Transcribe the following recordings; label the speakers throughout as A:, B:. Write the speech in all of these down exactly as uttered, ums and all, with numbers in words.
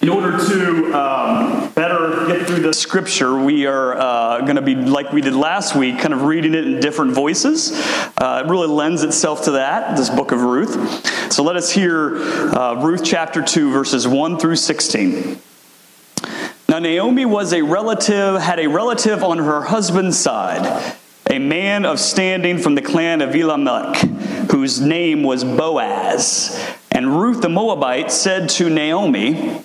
A: In order to um, better get through the scripture, we are uh, going to be, like we did last week, kind of reading it in different voices. Uh, it really lends itself to that, this book of Ruth. So let us hear uh, Ruth chapter two, verses one through sixteen. Now Naomi was a relative, had a relative on her husband's side, a man of standing from the clan of Elimelech, whose name was Boaz. And Ruth the Moabite said to Naomi,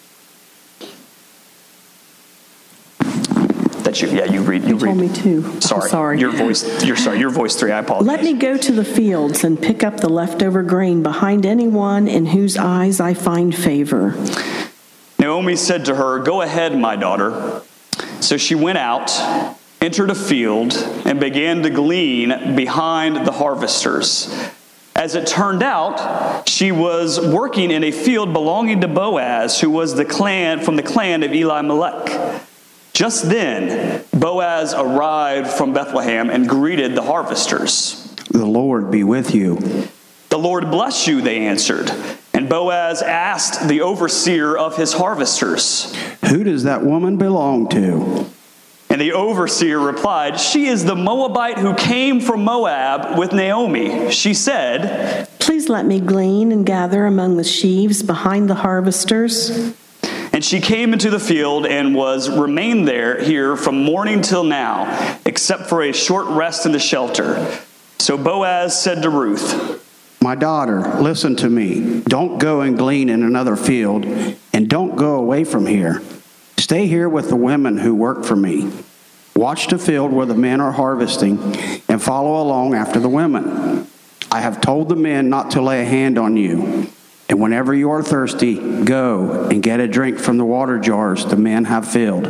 A: that you, yeah, you read. You,
B: you told
A: read.
B: me to.
A: Sorry,
B: oh, sorry.
A: Your voice. Your sorry. Your voice three. I apologize.
B: Let me go to the fields and pick up the leftover grain behind anyone in whose eyes I find favor.
A: Naomi said to her, "Go ahead, my daughter." So she went out, entered a field, and began to glean behind the harvesters. As it turned out, she was working in a field belonging to Boaz, who was the clan from the clan of Elimelech. Just then, Boaz arrived from Bethlehem and greeted the harvesters.
C: "The Lord be with you."
A: "The Lord bless you," they answered. And Boaz asked the overseer of his harvesters,
C: "Who does that woman belong to?"
A: And the overseer replied, "She is the Moabite who came from Moab with Naomi." She said,
B: "Please let me glean and gather among the sheaves behind the harvesters."
A: And she came into the field and was remained there here from morning till now, except for a short rest in the shelter. So Boaz said to Ruth,
C: "My daughter, listen to me. Don't go and glean in another field, and don't go away from here. Stay here with the women who work for me. Watch the field where the men are harvesting, and follow along after the women. I have told the men not to lay a hand on you. And whenever you are thirsty, go and get a drink from the water jars the men have filled."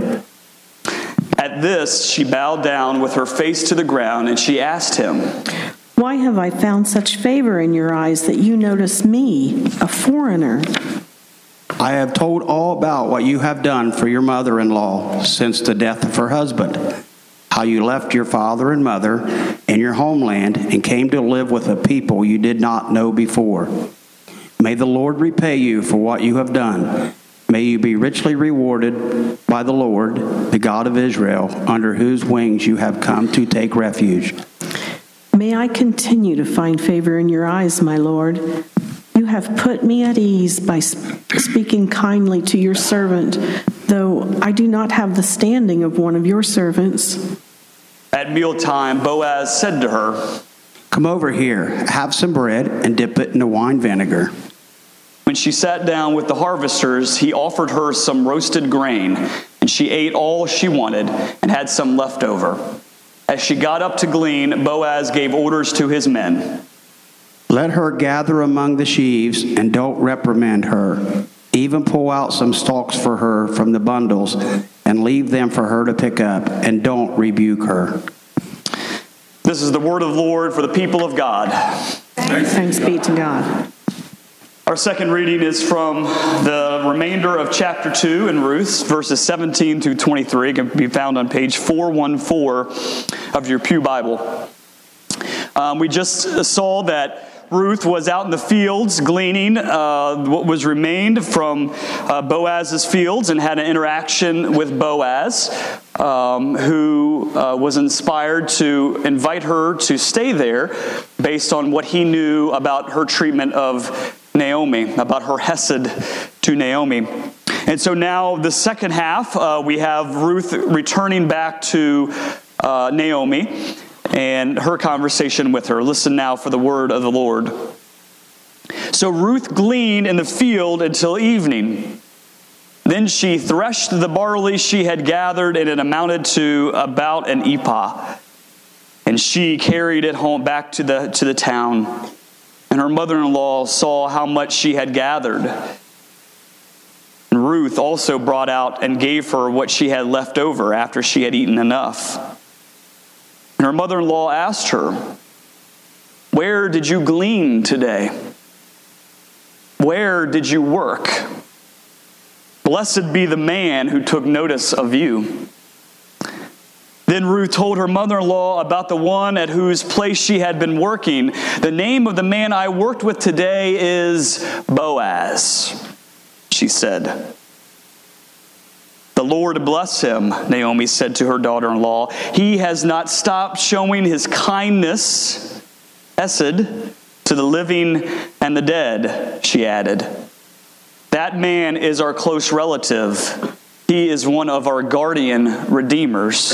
A: At this, she bowed down with her face to the ground, and she asked him,
B: "Why have I found such favor in your eyes that you notice me, a foreigner?"
C: "I have told all about what you have done for your mother-in-law since the death of her husband, how you left your father and mother and your homeland and came to live with a people you did not know before. May the Lord repay you for what you have done. May you be richly rewarded by the Lord, the God of Israel, under whose wings you have come to take refuge."
B: "May I continue to find favor in your eyes, my Lord. You have put me at ease by speaking kindly to your servant, though I do not have the standing of one of your servants."
A: At mealtime, Boaz said to her,
C: "Come over here, have some bread, and dip it in the wine vinegar."
A: When she sat down with the harvesters, he offered her some roasted grain, and she ate all she wanted and had some left over. As she got up to glean, Boaz gave orders to his men.
C: "Let her gather among the sheaves, and don't reprimand her. Even pull out some stalks for her from the bundles, and leave them for her to pick up, and don't rebuke her."
A: This is the word of the Lord for the people of God.
B: Thanks be to God.
A: Our second reading is from the remainder of chapter two in Ruth, verses seventeen through twenty-three. It can be found on page four fourteen of your Pew Bible. Um, we just saw that Ruth was out in the fields gleaning uh, what was remained from uh, Boaz's fields and had an interaction with Boaz, um, who uh, was inspired to invite her to stay there based on what he knew about her treatment of Naomi, about her hesed to Naomi. And so now the second half, uh, we have Ruth returning back to uh, Naomi and her conversation with her. Listen now for the word of the Lord. So Ruth gleaned in the field until evening. Then she threshed the barley she had gathered, and it amounted to about an ephah. And she carried it home back to the to the town. And her mother-in-law saw how much she had gathered. And Ruth also brought out and gave her what she had left over after she had eaten enough. And her mother-in-law asked her, "Where did you glean today? Where did you work? Blessed be the man who took notice of you." Then Ruth told her mother-in-law about the one at whose place she had been working. "The name of the man I worked with today is Boaz," she said. Lord bless him," Naomi said to her daughter-in-law. "He has not stopped showing his kindness," Hesed, "to the living and the dead," she added. "That man is our close relative. He is one of our guardian redeemers."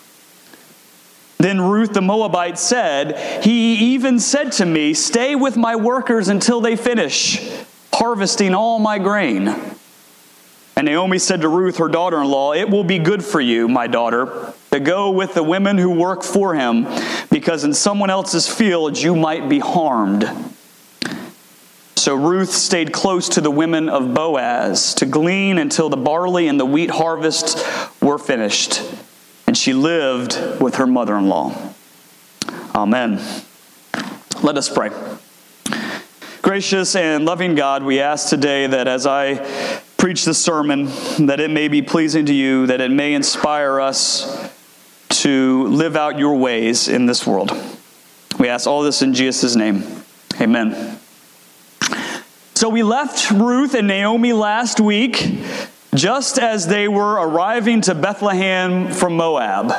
A: Then Ruth the Moabite said, "He even said to me, 'Stay with my workers until they finish harvesting all my grain.'" And Naomi said to Ruth, her daughter-in-law, "It will be good for you, my daughter, to go with the women who work for him, because in someone else's fields you might be harmed." So Ruth stayed close to the women of Boaz to glean until the barley and the wheat harvests were finished. And she lived with her mother-in-law. Amen. Let us pray. Gracious and loving God, we ask today that as I preach this sermon, that it may be pleasing to you, that it may inspire us to live out your ways in this world. We ask all this in Jesus' name. Amen. So we left Ruth and Naomi last week, just as they were arriving to Bethlehem from Moab.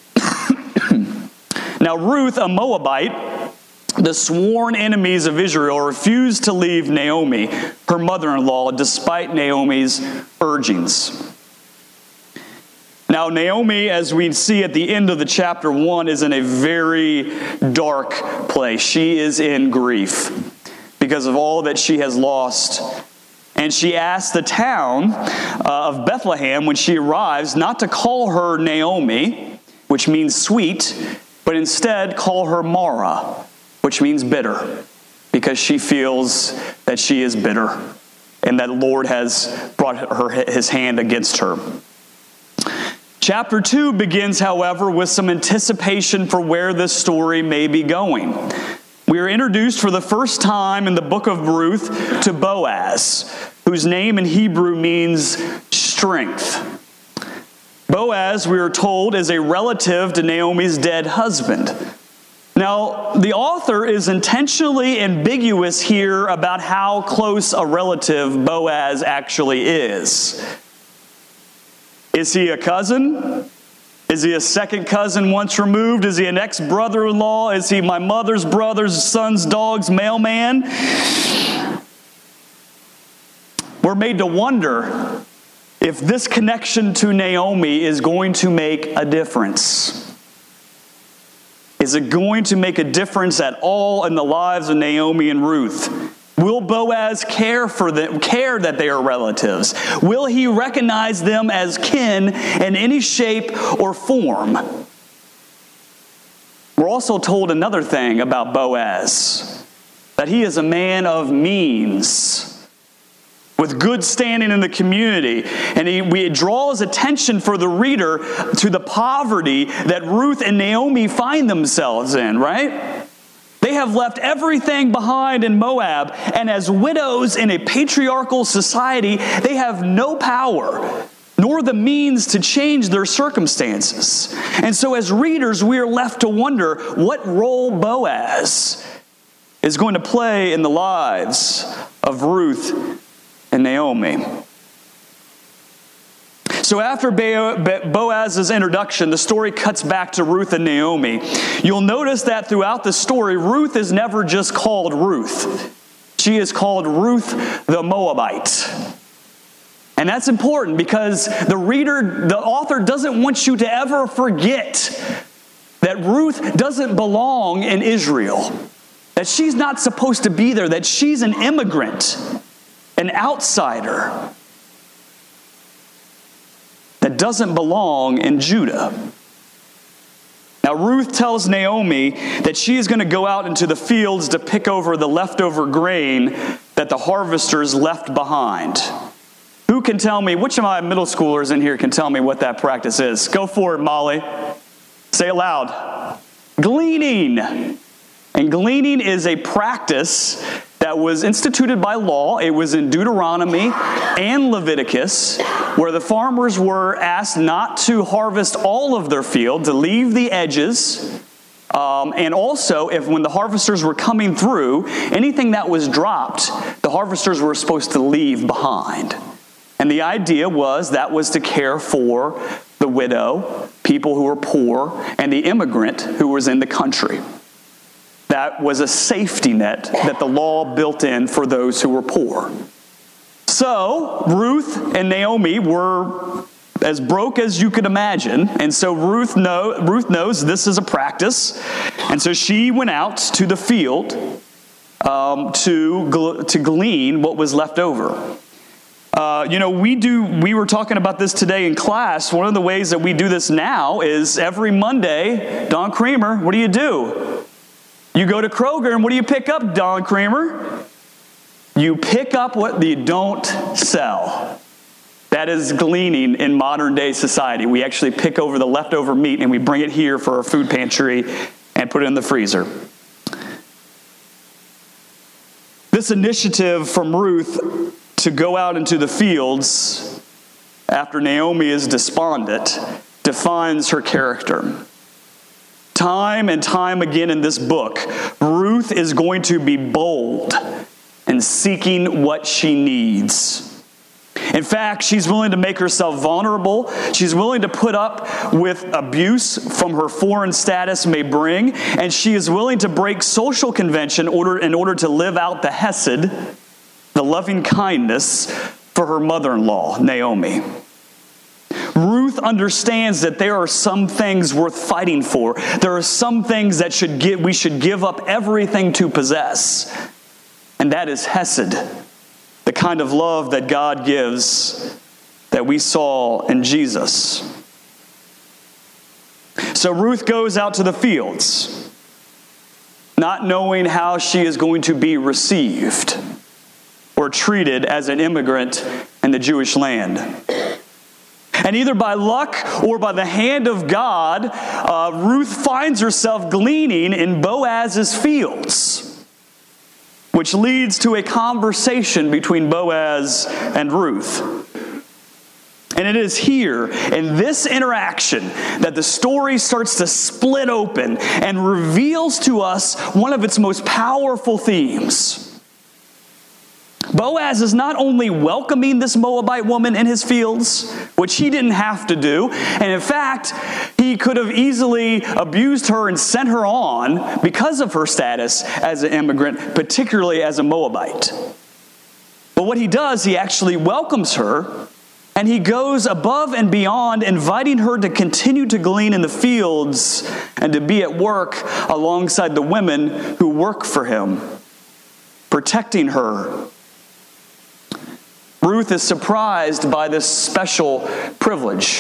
A: Now Ruth, a Moabite, the sworn enemies of Israel, refused to leave Naomi, her mother-in-law, despite Naomi's urgings. Now Naomi, as we see at the end of the chapter one, is in a very dark place. She is in grief because of all that she has lost. And she asks the town uh, of Bethlehem, when she arrives, not to call her Naomi, which means sweet, but instead call her Mara, which means bitter, because she feels that she is bitter and that the Lord has brought her his hand against her. Chapter two begins, however, with some anticipation for where this story may be going. We are introduced for the first time in the book of Ruth to Boaz, whose name in Hebrew means strength. Boaz, we are told, is a relative to Naomi's dead husband. Now, the author is intentionally ambiguous here about how close a relative Boaz actually is. Is he a cousin? Is he a second cousin once removed? Is he an ex-brother-in-law? Is he my mother's brother's son's dog's mailman? We're made to wonder if this connection to Naomi is going to make a difference. Is it going to make a difference at all in the lives of Naomi and Ruth? Will Boaz care for them, care that they are relatives? Will he recognize them as kin in any shape or form? We're also told another thing about Boaz, that he is a man of means, with good standing in the community. And he, we draw his attention for the reader to the poverty that Ruth and Naomi find themselves in, right? They have left everything behind in Moab, and as widows in a patriarchal society, they have no power, nor the means to change their circumstances. And so as readers, we are left to wonder what role Boaz is going to play in the lives of Ruth and Naomi. So after Boaz's introduction, the story cuts back to Ruth and Naomi. You'll notice that throughout the story, Ruth is never just called Ruth. She is called Ruth the Moabite. And that's important because the reader, the author doesn't want you to ever forget that Ruth doesn't belong in Israel, that she's not supposed to be there, that she's an immigrant, an outsider that doesn't belong in Judah. Now, Ruth tells Naomi that she is going to go out into the fields to pick over the leftover grain that the harvesters left behind. Who can tell me, which of my middle schoolers in here can tell me what that practice is? Go for it, Molly. Say it loud. Gleaning. And gleaning is a practice that was instituted by law. It was in Deuteronomy and Leviticus, where the farmers were asked not to harvest all of their field, to leave the edges. Um, and also, if when the harvesters were coming through, anything that was dropped, the harvesters were supposed to leave behind. And the idea was that was to care for the widow, people who were poor, and the immigrant who was in the country. That was a safety net that the law built in for those who were poor. So Ruth and Naomi were as broke as you could imagine, and so Ruth know Ruth knows this is a practice, and so she went out to the field um, to gl- to glean what was left over. Uh, you know, we do. We were talking about this today in class. One of the ways that we do this now is every Monday. Don Creamer, what do you do? You go to Kroger, and what do you pick up, Don Creamer? You pick up what you don't sell. That is gleaning in modern day society. We actually pick over the leftover meat and we bring it here for our food pantry and put it in the freezer. This initiative from Ruth to go out into the fields after Naomi is despondent defines her character. Time and time again in this book, Ruth is going to be bold in seeking what she needs. In fact, she's willing to make herself vulnerable. She's willing to put up with abuse from her foreign status may bring, and she is willing to break social convention in order, in order to live out the hesed, the loving kindness, for her mother-in-law, Naomi. Ruth understands that there are some things worth fighting for. There are some things that should give, we should give up everything to possess, and that is hesed. The kind of love that God gives that we saw in Jesus. So Ruth goes out to the fields, not knowing how she is going to be received or treated as an immigrant in the Jewish land. And either by luck or by the hand of God, uh, Ruth finds herself gleaning in Boaz's fields, which leads to a conversation between Boaz and Ruth. And it is here, in this interaction, that the story starts to split open and reveals to us one of its most powerful themes. Boaz is not only welcoming this Moabite woman in his fields, which he didn't have to do, and in fact, he could have easily abused her and sent her on because of her status as an immigrant, particularly as a Moabite. But what he does, he actually welcomes her, and he goes above and beyond, inviting her to continue to glean in the fields and to be at work alongside the women who work for him, protecting her. Ruth is surprised by this special privilege,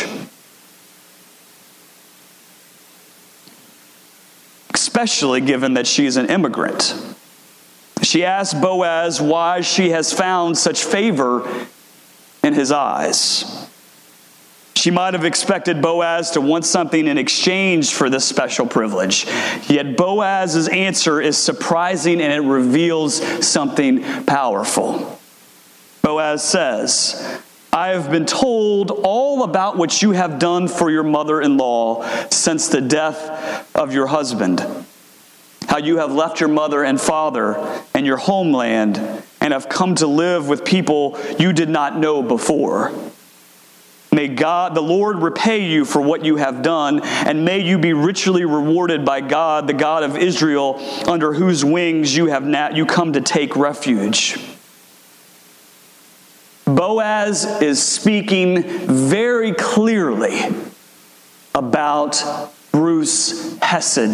A: especially given that she is an immigrant. She asks Boaz why she has found such favor in his eyes. She might have expected Boaz to want something in exchange for this special privilege. Yet Boaz's answer is surprising, and it reveals something powerful. Boaz says, I have been told all about what you have done for your mother-in-law since the death of your husband, how you have left your mother and father and your homeland and have come to live with people you did not know before. May God, the Lord, repay you for what you have done, and may you be richly rewarded by God, the God of Israel, under whose wings you have now you come to take refuge. Boaz is speaking very clearly about Ruth's hesed,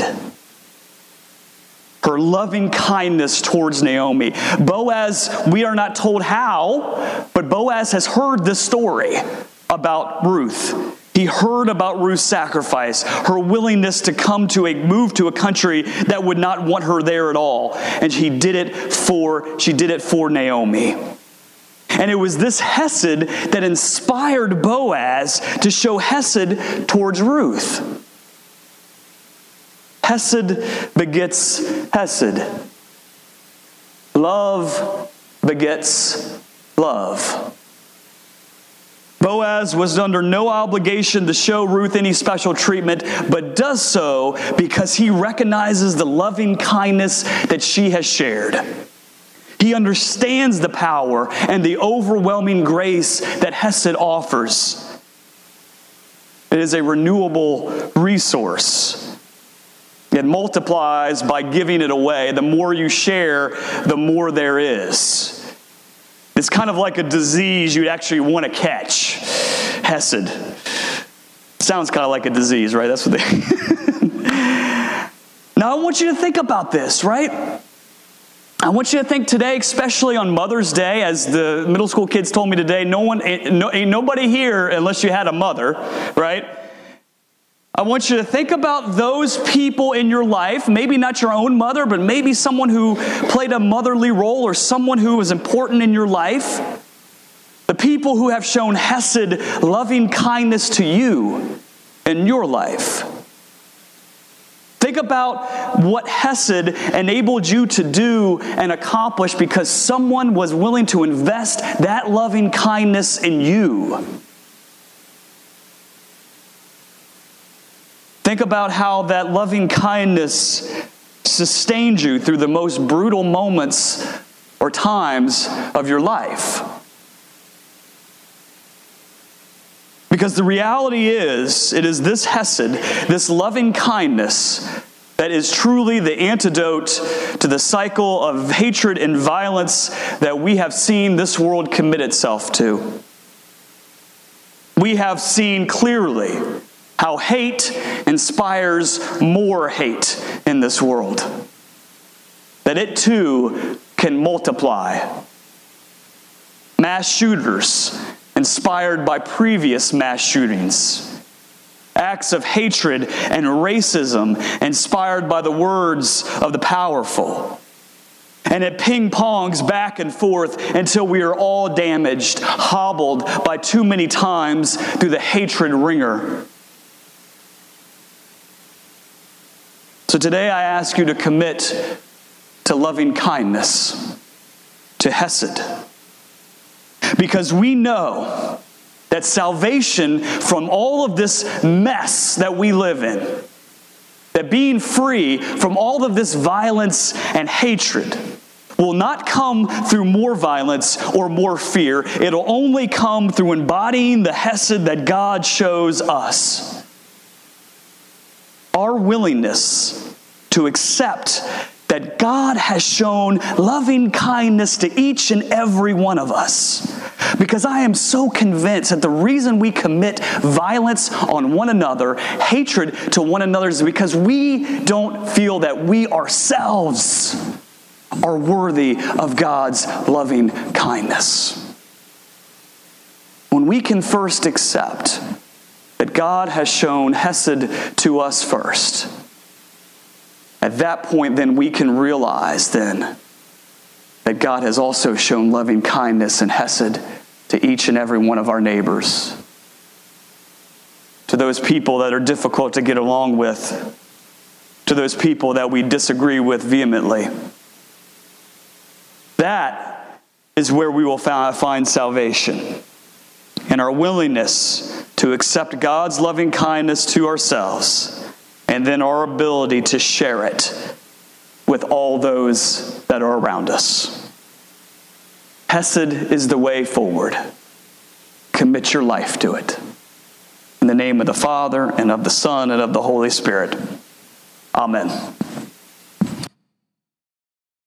A: her loving kindness towards Naomi. Boaz, we are not told how, but Boaz has heard this story about Ruth. He heard about Ruth's sacrifice, her willingness to come to a move to a country that would not want her there at all, and she did it for she did it for Naomi. And it was this hesed that inspired Boaz to show hesed towards Ruth. Hesed begets hesed. Love begets love. Boaz was under no obligation to show Ruth any special treatment, but does so because he recognizes the loving kindness that she has shared. He understands the power and the overwhelming grace that Hesed offers. It is a renewable resource. It multiplies by giving it away. The more you share, the more there is. It's kind of like a disease you'd actually want to catch. Hesed. Sounds kind of like a disease, right? That's what they... Now I want you to think about this, right? I want you to think today, especially on Mother's Day, as the middle school kids told me today, no one, ain't, no, ain't nobody here unless you had a mother, right? I want you to think about those people in your life, maybe not your own mother, but maybe someone who played a motherly role or someone who was important in your life. The people who have shown Hesed, loving kindness to you in your life. Think about what Hesed enabled you to do and accomplish because someone was willing to invest that loving kindness in you. Think about how that loving kindness sustained you through the most brutal moments or times of your life. Because the reality is, it is this Hesed, this loving kindness, that is truly the antidote to the cycle of hatred and violence that we have seen this world commit itself to. We have seen clearly how hate inspires more hate in this world. That it too can multiply. Mass shooters inspired by previous mass shootings. Acts of hatred and racism inspired by the words of the powerful. And it ping-pongs back and forth until we are all damaged, hobbled by too many times through the hatred ringer. So today I ask you to commit to loving kindness, to Hesed. Because we know that salvation from all of this mess that we live in, that being free from all of this violence and hatred will not come through more violence or more fear. It'll only come through embodying the Hesed that God shows us. Our willingness to accept that God has shown loving kindness to each and every one of us. Because I am so convinced that the reason we commit violence on one another, hatred to one another, is because we don't feel that we ourselves are worthy of God's loving kindness. When we can first accept that God has shown Hesed to us first, at that point, then we can realize then that God has also shown loving kindness and Hesed to each and every one of our neighbors. To those people that are difficult to get along with. To those people that we disagree with vehemently. That is where we will find salvation. In our willingness to accept God's loving kindness to ourselves. And then our ability to share it with all those that are around us. Hesed is the way forward. Commit your life to it. In the name of the Father, and of the Son, and of the Holy Spirit. Amen.